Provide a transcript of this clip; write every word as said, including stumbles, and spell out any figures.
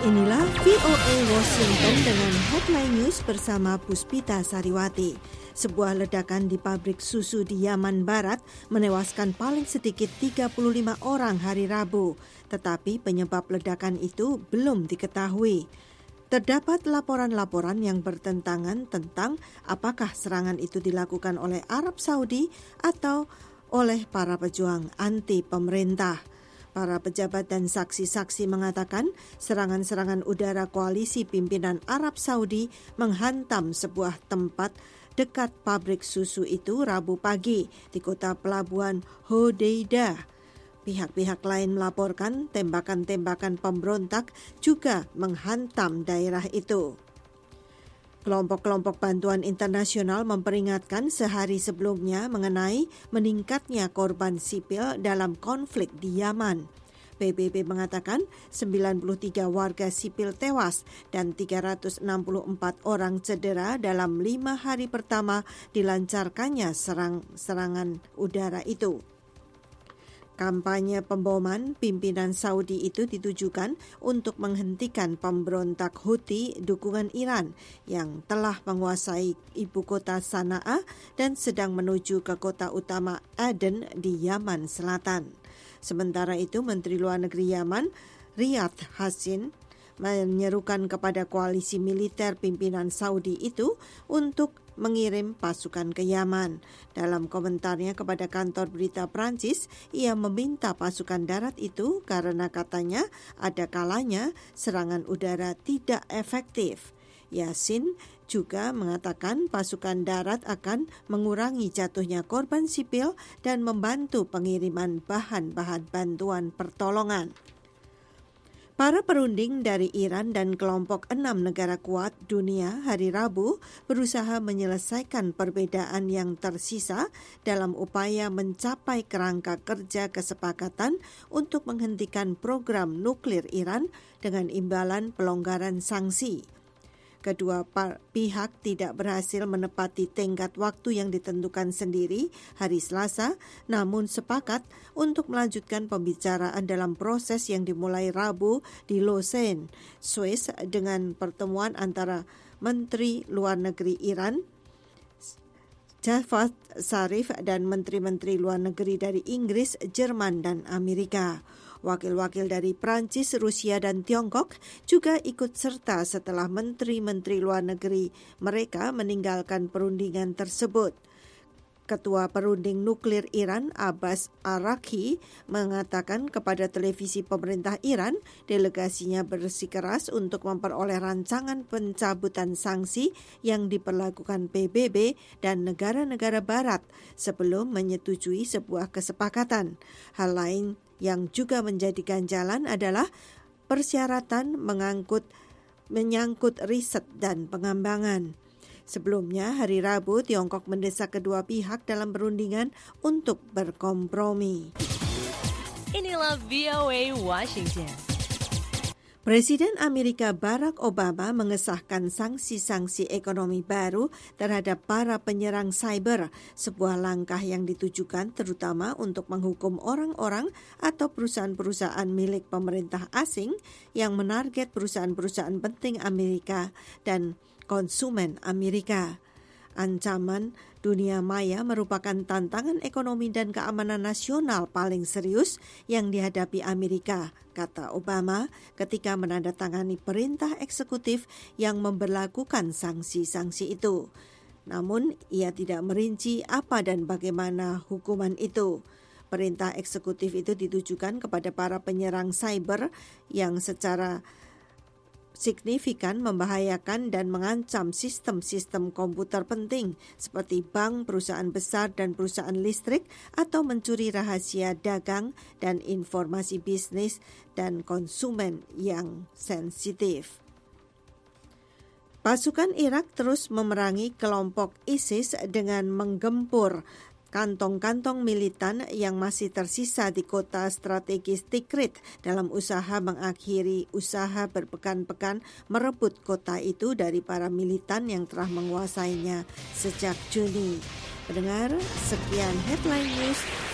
Inilah V O A Washington dengan headline news bersama Puspita Sariwati. Sebuah ledakan di pabrik susu di Yaman Barat menewaskan paling sedikit tiga puluh lima orang hari Rabu, tetapi penyebab ledakan itu belum diketahui. Terdapat laporan-laporan yang bertentangan tentang apakah serangan itu dilakukan oleh Arab Saudi atau oleh para pejuang anti pemerintah. Para pejabat dan saksi-saksi mengatakan serangan-serangan udara koalisi pimpinan Arab Saudi menghantam sebuah tempat dekat pabrik susu itu Rabu pagi di kota pelabuhan Hodeidah. Pihak-pihak lain melaporkan tembakan-tembakan pemberontak juga menghantam daerah itu. Kelompok-kelompok bantuan internasional memperingatkan sehari sebelumnya mengenai meningkatnya korban sipil dalam konflik di Yaman. P B B mengatakan sembilan puluh tiga warga sipil tewas dan tiga ratus enam puluh empat orang cedera dalam lima hari pertama dilancarkannya serang, serangan udara itu. Kampanye pemboman pimpinan Saudi itu ditujukan untuk menghentikan pemberontak Houthi dukungan Iran yang telah menguasai ibu kota Sanaa dan sedang menuju ke kota utama Aden di Yaman Selatan. Sementara itu, Menteri Luar Negeri Yaman, Riyadh Hassin, menyerukan kepada koalisi militer pimpinan Saudi itu untuk mengirim pasukan ke Yaman. Dalam komentarnya kepada kantor berita Prancis, ia meminta pasukan darat itu karena katanya ada kalanya serangan udara tidak efektif. Yasin juga mengatakan pasukan darat akan mengurangi jatuhnya korban sipil dan membantu pengiriman bahan-bahan bantuan pertolongan. Para perunding dari Iran dan kelompok enam negara kuat dunia hari Rabu berusaha menyelesaikan perbedaan yang tersisa dalam upaya mencapai kerangka kerja kesepakatan untuk menghentikan program nuklir Iran dengan imbalan pelonggaran sanksi. Kedua pihak tidak berhasil menepati tenggat waktu yang ditentukan sendiri hari Selasa, namun sepakat untuk melanjutkan pembicaraan dalam proses yang dimulai Rabu di Lausanne, Swiss dengan pertemuan antara Menteri Luar Negeri Iran, Javad Zarif, dan Menteri-Menteri Luar Negeri dari Inggris, Jerman, dan Amerika. Wakil-wakil dari Prancis, Rusia, dan Tiongkok juga ikut serta setelah menteri-menteri luar negeri mereka meninggalkan perundingan tersebut. Ketua Perunding Nuklir Iran, Abbas Araghchi, mengatakan kepada televisi pemerintah Iran, delegasinya bersikeras untuk memperoleh rancangan pencabutan sanksi yang diperlakukan P B B dan negara-negara barat sebelum menyetujui sebuah kesepakatan. Hal lain yang juga menjadi ganjalan adalah persyaratan mengangkut, menyangkut riset dan pengembangan. Sebelumnya, hari Rabu, Tiongkok mendesak kedua pihak dalam perundingan untuk berkompromi. Inilah V O A Washington. Presiden Amerika Barack Obama mengesahkan sanksi-sanksi ekonomi baru terhadap para penyerang cyber, sebuah langkah yang ditujukan terutama untuk menghukum orang-orang atau perusahaan-perusahaan milik pemerintah asing yang menarget perusahaan-perusahaan penting Amerika dan konsumen Amerika. Ancaman dunia maya merupakan tantangan ekonomi dan keamanan nasional paling serius yang dihadapi Amerika, kata Obama ketika menandatangani perintah eksekutif yang memberlakukan sanksi-sanksi itu. Namun, ia tidak merinci apa dan bagaimana hukuman itu. Perintah eksekutif itu ditujukan kepada para penyerang cyber yang secara signifikan membahayakan dan mengancam sistem-sistem komputer penting seperti bank, perusahaan besar, dan perusahaan listrik, atau mencuri rahasia dagang dan informasi bisnis dan konsumen yang sensitif. Pasukan Irak terus memerangi kelompok ISIS dengan menggempur kantong-kantong militan yang masih tersisa di kota strategis Tikrit dalam usaha mengakhiri usaha berpekan-pekan merebut kota itu dari para militan yang telah menguasainya sejak Juni. Pendengar, sekian headline news